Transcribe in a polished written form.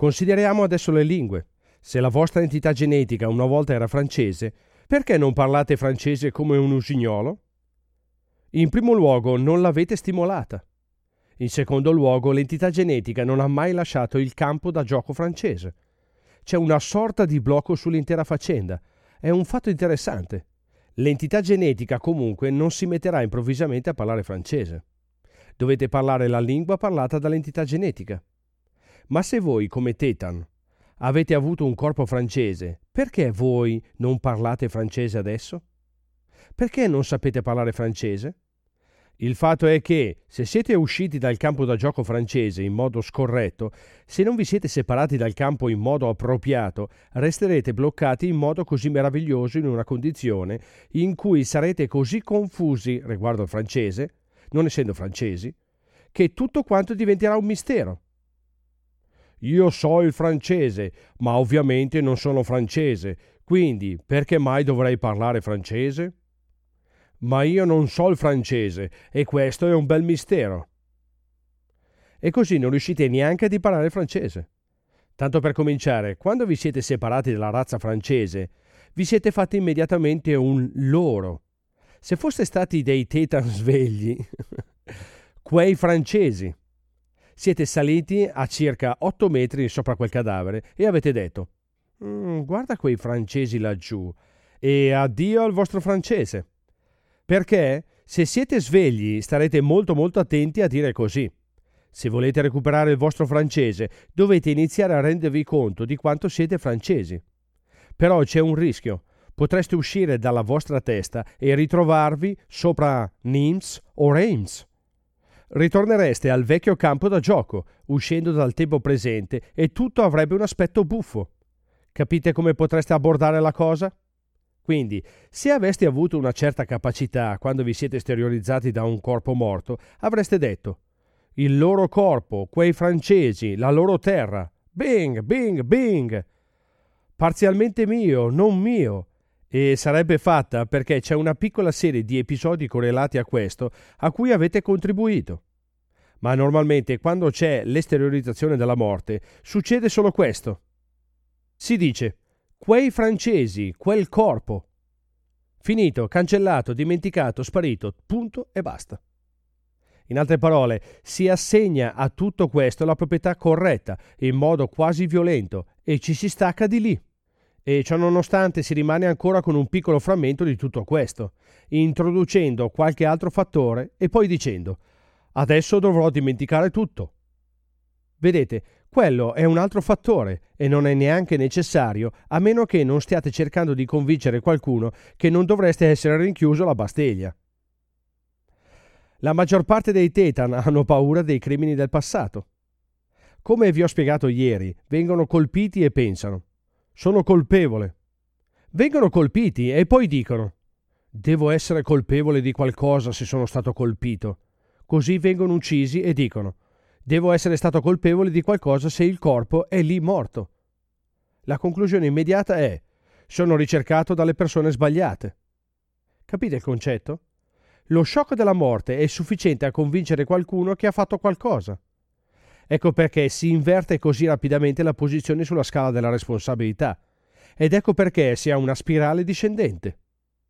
Consideriamo adesso le lingue. Se la vostra entità genetica una volta era francese, perché non parlate francese come un usignolo? In primo luogo, non l'avete stimolata. In secondo luogo, l'entità genetica non ha mai lasciato il campo da gioco francese. C'è una sorta di blocco sull'intera faccenda. È un fatto interessante. L'entità genetica comunque non si metterà improvvisamente a parlare francese. Dovete parlare la lingua parlata dall'entità genetica. Ma se voi, come Tetan, avete avuto un corpo francese, perché voi non parlate francese adesso? Perché non sapete parlare francese? Il fatto è che, se siete usciti dal campo da gioco francese in modo scorretto, se non vi siete separati dal campo in modo appropriato, resterete bloccati in modo così meraviglioso in una condizione in cui sarete così confusi riguardo al francese, non essendo francesi, che tutto quanto diventerà un mistero. Io so il francese, ma ovviamente non sono francese, quindi perché mai dovrei parlare francese? Ma io non so il francese e questo è un bel mistero. E così non riuscite neanche a imparare il francese. Tanto per cominciare, quando vi siete separati dalla razza francese, vi siete fatti immediatamente un loro. Se foste stati dei Tetan svegli, quei francesi, siete saliti a circa 8 metri sopra quel cadavere e avete detto guarda quei francesi laggiù e addio al vostro francese. Perché se siete svegli starete molto molto attenti a dire così. Se volete recuperare il vostro francese dovete iniziare a rendervi conto di quanto siete francesi. Però c'è un rischio. Potreste uscire dalla vostra testa e ritrovarvi sopra Nimes o Reims. Ritornereste al vecchio campo da gioco, uscendo dal tempo presente e tutto avrebbe un aspetto buffo. Capite come potreste abbordare la cosa? Quindi, se aveste avuto una certa capacità quando vi siete esteriorizzati da un corpo morto, avreste detto il loro corpo, quei francesi, la loro terra, bing, bing, bing, parzialmente mio, non mio. E sarebbe fatta perché c'è una piccola serie di episodi correlati a questo a cui avete contribuito. Ma normalmente quando c'è l'esteriorizzazione della morte succede solo questo. Si dice quei francesi, quel corpo. Finito, cancellato, dimenticato, sparito, punto e basta. In altre parole, si assegna a tutto questo la proprietà corretta, in modo quasi violento, e ci si stacca di lì. E ciononostante si rimane ancora con un piccolo frammento di tutto questo, introducendo qualche altro fattore e poi dicendo adesso dovrò dimenticare tutto. Vedete, quello è un altro fattore e non è neanche necessario a meno che non stiate cercando di convincere qualcuno che non dovreste essere rinchiuso alla Bastiglia. La maggior parte dei Tetan hanno paura dei crimini del passato. Come vi ho spiegato ieri, vengono colpiti e pensano sono colpevole. Vengono colpiti e poi dicono devo essere colpevole di qualcosa se sono stato colpito. Così vengono uccisi e dicono devo essere stato colpevole di qualcosa se il corpo è lì morto. La conclusione immediata è sono ricercato dalle persone sbagliate. Capite il concetto? Lo shock della morte è sufficiente a convincere qualcuno che ha fatto qualcosa. Ecco perché si inverte così rapidamente la posizione sulla scala della responsabilità. Ed ecco perché si ha una spirale discendente.